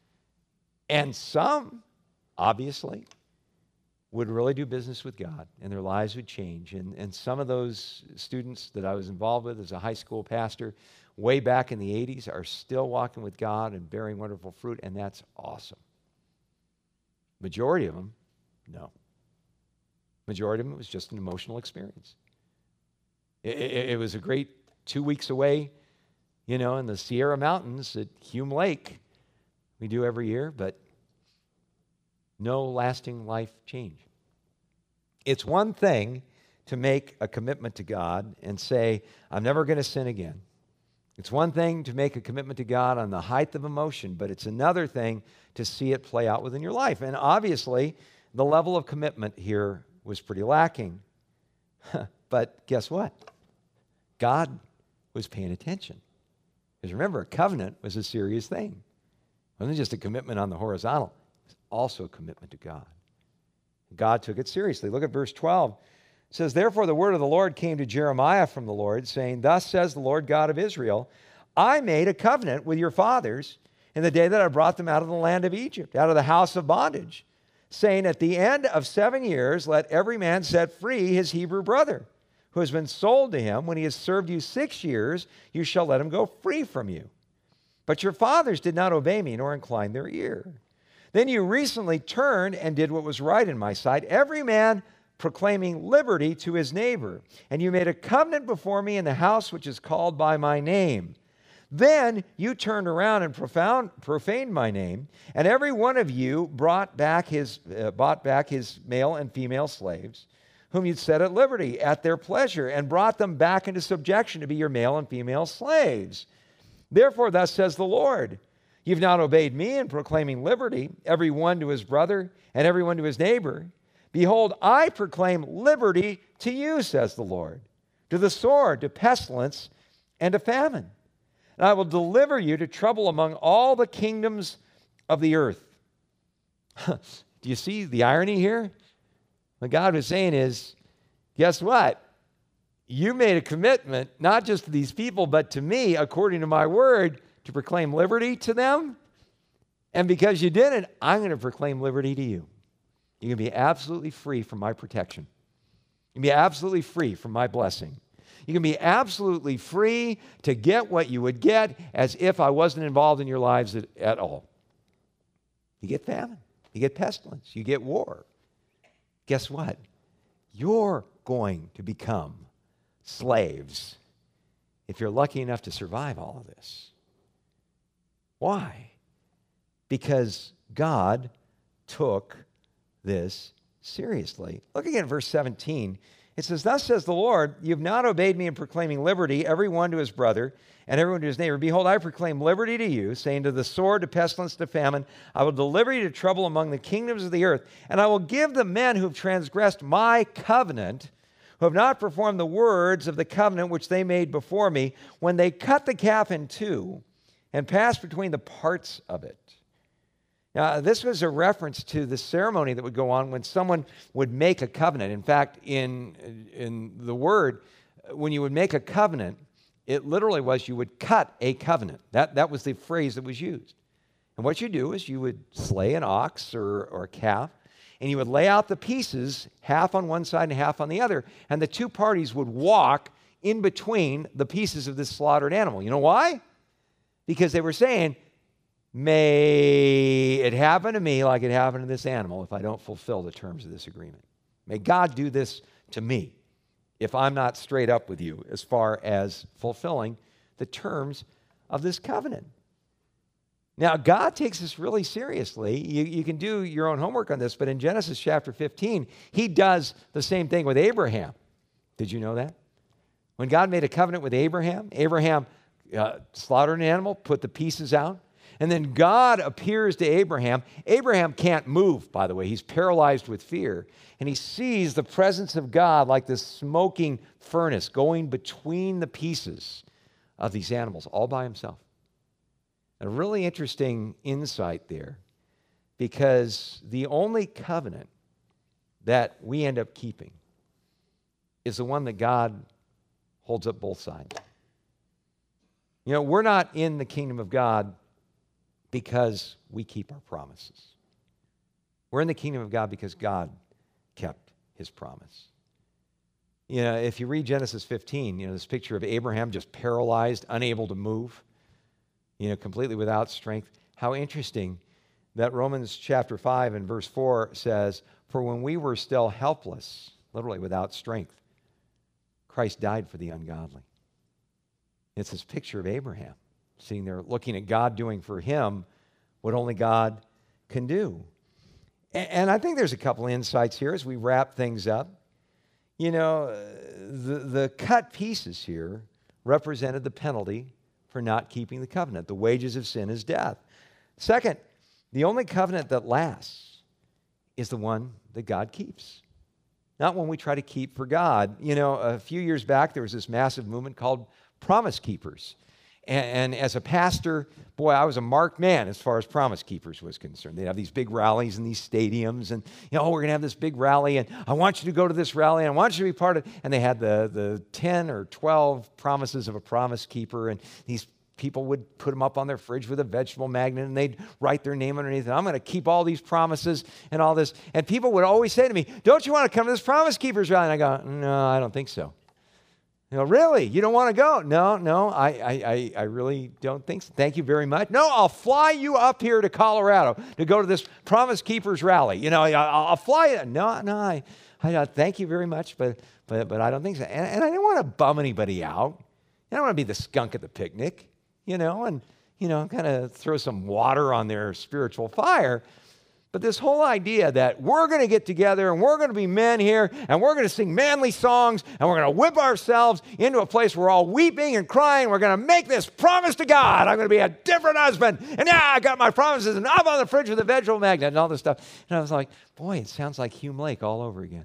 And some, obviously, would really do business with God, and their lives would change. And, and some of those students that I was involved with as a high school pastor way back in the eighties are still walking with God and bearing wonderful fruit, and that's awesome. Majority of them, no. Majority of them, it was just an emotional experience. It, it, it was a great two weeks away, you know, in the Sierra Mountains at Hume Lake. We do every year, but no lasting life change. It's one thing to make a commitment to God and say, I'm never going to sin again. It's one thing to make a commitment to God on the height of emotion, but it's another thing to see it play out within your life. And obviously, the level of commitment here was pretty lacking. But guess what? God was paying attention. Because remember, a covenant was a serious thing. It wasn't just a commitment on the horizontal. It was also a commitment to God. God took it seriously. Look at verse twelve. It says, therefore the word of the Lord came to Jeremiah from the Lord, saying, thus says the Lord God of Israel, I made a covenant with your fathers in the day that I brought them out of the land of Egypt, out of the house of bondage, saying, at the end of seven years, let every man set free his Hebrew brother, who has been sold to him. When he has served you six years, you shall let him go free from you. But your fathers did not obey me, nor incline their ear. Then you recently turned and did what was right in my sight, every man proclaiming liberty to his neighbor. And you made a covenant before me in the house which is called by my name. Then you turned around and profound, profaned my name, and every one of you brought back his, uh, bought back his male and female slaves, whom you'd set at liberty at their pleasure, and brought them back into subjection to be your male and female slaves. Therefore, thus says the Lord, you've not obeyed me in proclaiming liberty, every one to his brother and every one to his neighbor. Behold, I proclaim liberty to you, says the Lord, to the sword, to pestilence, and to famine. And I will deliver you to trouble among all the kingdoms of the earth. Do you see the irony here? What God was saying is, guess what? You made a commitment, not just to these people, but to me, according to my word, to proclaim liberty to them. And because you didn't, I'm going to proclaim liberty to you. You can be absolutely free from my protection. You can be absolutely free from my blessing. You can be absolutely free to get what you would get as if I wasn't involved in your lives at, at all. You get famine. You get pestilence. You get war. Guess what? You're going to become slaves if you're lucky enough to survive all of this. Why? Because God took this seriously. Look again at verse seventeen. It says, thus says the Lord, you have not obeyed me in proclaiming liberty, every one to his brother and everyone to his neighbor. Behold, I proclaim liberty to you, saying to the sword, to pestilence, to famine, I will deliver you to trouble among the kingdoms of the earth, and I will give the men who have transgressed my covenant, who have not performed the words of the covenant which they made before me, when they cut the calf in two and passed between the parts of it. Now, this was a reference to the ceremony that would go on when someone would make a covenant. In fact, in, in the word, when you would make a covenant, it literally was you would cut a covenant. That, that was the phrase that was used. And what you do is you would slay an ox or, or a calf, and you would lay out the pieces, half on one side and half on the other, and the two parties would walk in between the pieces of this slaughtered animal. You know why? Because they were saying, may it happen to me like it happened to this animal if I don't fulfill the terms of this agreement. May God do this to me if I'm not straight up with you as far as fulfilling the terms of this covenant. Now, God takes this really seriously. You, you can do your own homework on this, but in Genesis chapter fifteen, he does the same thing with Abraham. Did you know that? When God made a covenant with Abraham, Abraham uh, slaughtered an animal, put the pieces out, and then God appears to Abraham. Abraham can't move, by the way. He's paralyzed with fear. And he sees the presence of God like this smoking furnace going between the pieces of these animals all by himself. A really interesting insight there, because the only covenant that we end up keeping is the one that God holds up both sides. You know, we're not in the kingdom of God because we keep our promises. We're in the kingdom of God because God kept his promise. You know, if you read Genesis fifteen, you know, this picture of Abraham just paralyzed, unable to move, you know, completely without strength. How interesting that Romans chapter five and verse four says, for when we were still helpless, literally without strength, Christ died for the ungodly. It's this picture of Abraham sitting there looking at God doing for him what only God can do. And I think there's a couple insights here as we wrap things up. You know, the, the cut pieces here represented the penalty for not keeping the covenant. The wages of sin is death. Second, the only covenant that lasts is the one that God keeps, not one we try to keep for God. You know, a few years back, there was this massive movement called Promise Keepers. And, and as a pastor, boy, I was a marked man as far as Promise Keepers was concerned. They'd have these big rallies in these stadiums, and, you know, oh, we're going to have this big rally, and I want you to go to this rally, and I want you to be part of it. And they had the, the ten or twelve promises of a Promise Keeper, and these people would put them up on their fridge with a vegetable magnet, and they'd write their name underneath it. I'm going to keep all these promises and all this. And people would always say to me, don't you want to come to this Promise Keepers rally? And I go, no, I don't think so. You know, really? You don't want to go? No, no, I, I, I, I really don't think so. Thank you very much. No, I'll fly you up here to Colorado to go to this Promise Keepers rally. You know, I'll, I'll fly you. No, no, I, I thank you very much, but, but, but I don't think so. And, and I didn't want to bum anybody out. I don't want to be the skunk at the picnic. You know, and, you know, kind of throw some water on their spiritual fire. But this whole idea that we're going to get together and we're going to be men here and we're going to sing manly songs and we're going to whip ourselves into a place where we're all weeping and crying. We're going to make this promise to God. I'm going to be a different husband. And yeah, I got my promises and I'm on the fridge with a vegetable magnet and all this stuff. And I was like, boy, it sounds like Hume Lake all over again.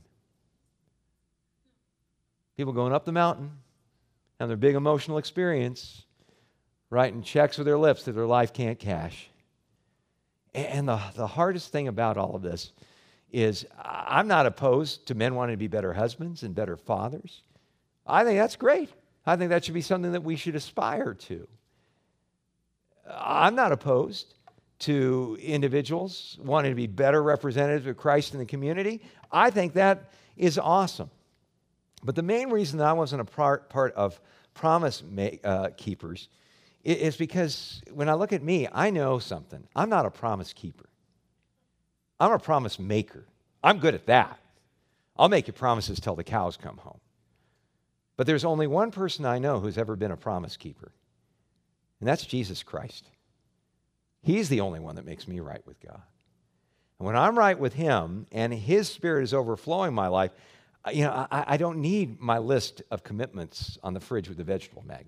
People going up the mountain, having their big emotional experience, writing checks with their lips that their life can't cash. And the, the hardest thing about all of this is I'm not opposed to men wanting to be better husbands and better fathers. I think that's great. I think that should be something that we should aspire to. I'm not opposed to individuals wanting to be better representatives of Christ in the community. I think that is awesome. But the main reason that I wasn't a part, part of Promise uh, Keepers is because when I look at me, I know something. I'm not a promise keeper. I'm a promise maker. I'm good at that. I'll make you promises till the cows come home. But there's only one person I know who's ever been a promise keeper, and that's Jesus Christ. He's the only one that makes me right with God. And when I'm right with Him and His Spirit is overflowing my life, you know, I, I don't need my list of commitments on the fridge with the vegetable magnet.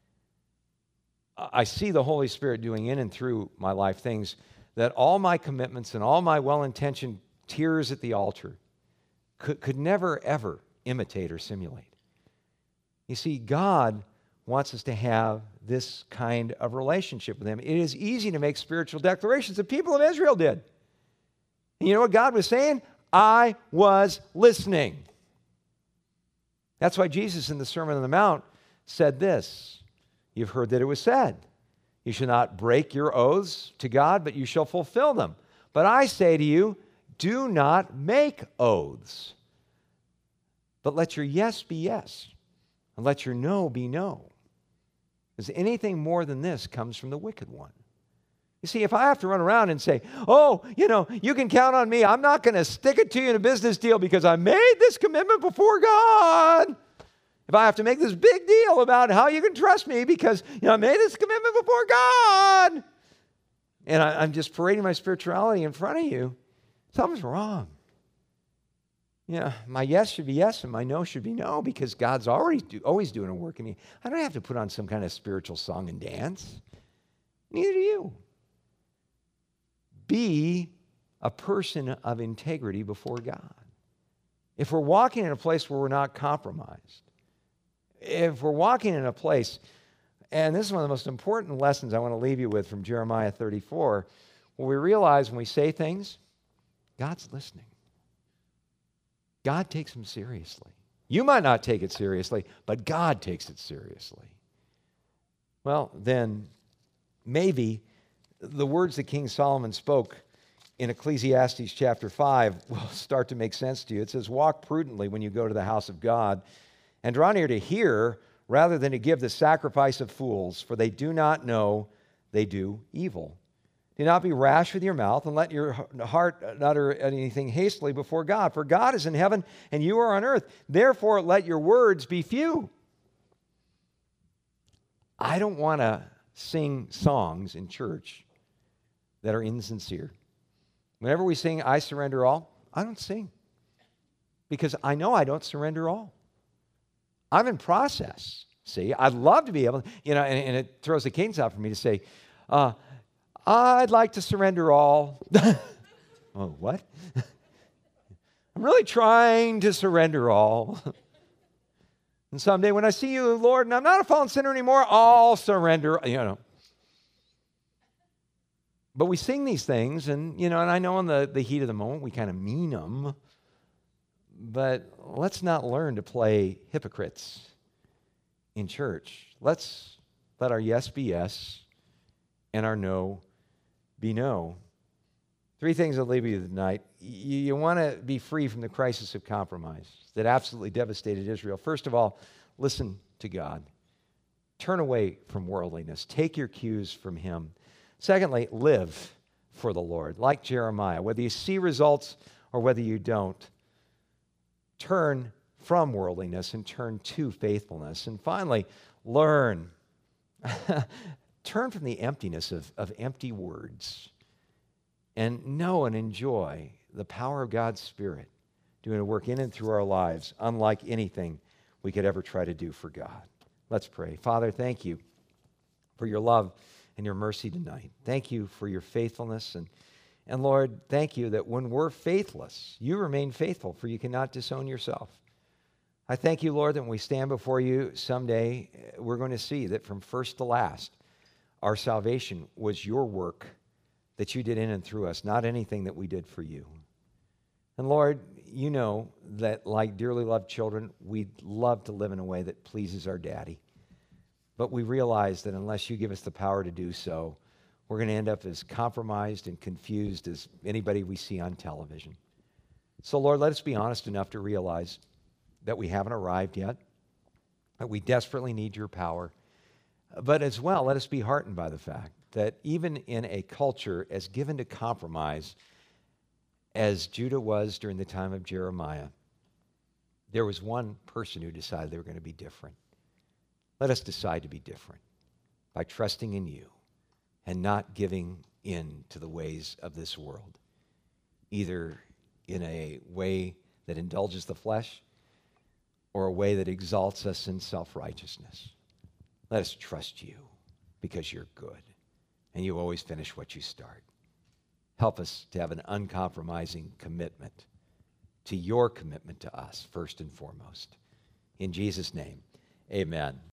I see the Holy Spirit doing in and through my life things that all my commitments and all my well-intentioned tears at the altar could, could never, ever imitate or simulate. You see, God wants us to have this kind of relationship with Him. It is easy to make spiritual declarations. The people of Israel did. And you know what God was saying? I was listening. That's why Jesus in the Sermon on the Mount said this. You've heard that it was said, you shall not break your oaths to God, but you shall fulfill them. But I say to you, do not make oaths, but let your yes be yes, and let your no be no. Because anything more than this comes from the wicked one. You see, if I have to run around and say, oh, you know, you can count on me, I'm not going to stick it to you in a business deal because I made this commitment before God. If I have to make this big deal about how you can trust me because, you know, I made this commitment before God, and I, I'm just parading my spirituality in front of you, something's wrong. You know, my yes should be yes and my no should be no because God's already do, always doing a work in me. I don't have to put on some kind of spiritual song and dance. Neither do you. Be a person of integrity before God. If we're walking in a place where we're not compromised, if we're walking in a place, and this is one of the most important lessons I want to leave you with from Jeremiah thirty-four, where we realize when we say things, God's listening. God takes them seriously. You might not take it seriously, but God takes it seriously. Well, then maybe the words that King Solomon spoke in Ecclesiastes chapter five will start to make sense to you. It says, walk prudently when you go to the house of God, and draw near to hear rather than to give the sacrifice of fools, for they do not know they do evil. Do not be rash with your mouth, and let your heart not utter anything hastily before God. For God is in heaven, and you are on earth. Therefore, let your words be few. I don't want to sing songs in church that are insincere. Whenever we sing, I surrender all, I don't sing. Because I know I don't surrender all. I'm in process. See, I'd love to be able, you know, and, and it throws the cadence out for me to say, uh, I'd like to surrender all. Oh, what? I'm really trying to surrender all. And someday when I see you, Lord, and I'm not a fallen sinner anymore, I'll surrender, you know. But we sing these things, and, you know, and I know in the, the heat of the moment we kind of mean them, but let's not learn to play hypocrites in church. Let's let our yes be yes and our no be no. Three things I'll leave you tonight. You, you want to be free from the crisis of compromise that absolutely devastated Israel. First of all, listen to God. Turn away from worldliness. Take your cues from him. Secondly, live for the Lord, like Jeremiah. Whether you see results or whether you don't, turn from worldliness and turn to faithfulness. And finally, learn. Turn from the emptiness of, of empty words and know and enjoy the power of God's Spirit doing a work in and through our lives, unlike anything we could ever try to do for God. Let's pray. Father, thank you for your love and your mercy tonight. Thank you for your faithfulness. And, and Lord, thank you that when we're faithless, you remain faithful, for you cannot disown yourself. I thank you, Lord, that when we stand before you someday, we're going to see that from first to last, our salvation was your work that you did in and through us, not anything that we did for you. And Lord, you know that like dearly loved children, we'd love to live in a way that pleases our daddy. But we realize that unless you give us the power to do so, we're going to end up as compromised and confused as anybody we see on television. So Lord, let us be honest enough to realize that we haven't arrived yet, that we desperately need your power. But as well, let us be heartened by the fact that even in a culture as given to compromise as Judah was during the time of Jeremiah, there was one person who decided they were going to be different. Let us decide to be different by trusting in you and not giving in to the ways of this world, either in a way that indulges the flesh or a way that exalts us in self-righteousness. Let us trust you because you're good and you always finish what you start. Help us to have an uncompromising commitment to your commitment to us, first and foremost. In Jesus' name, amen.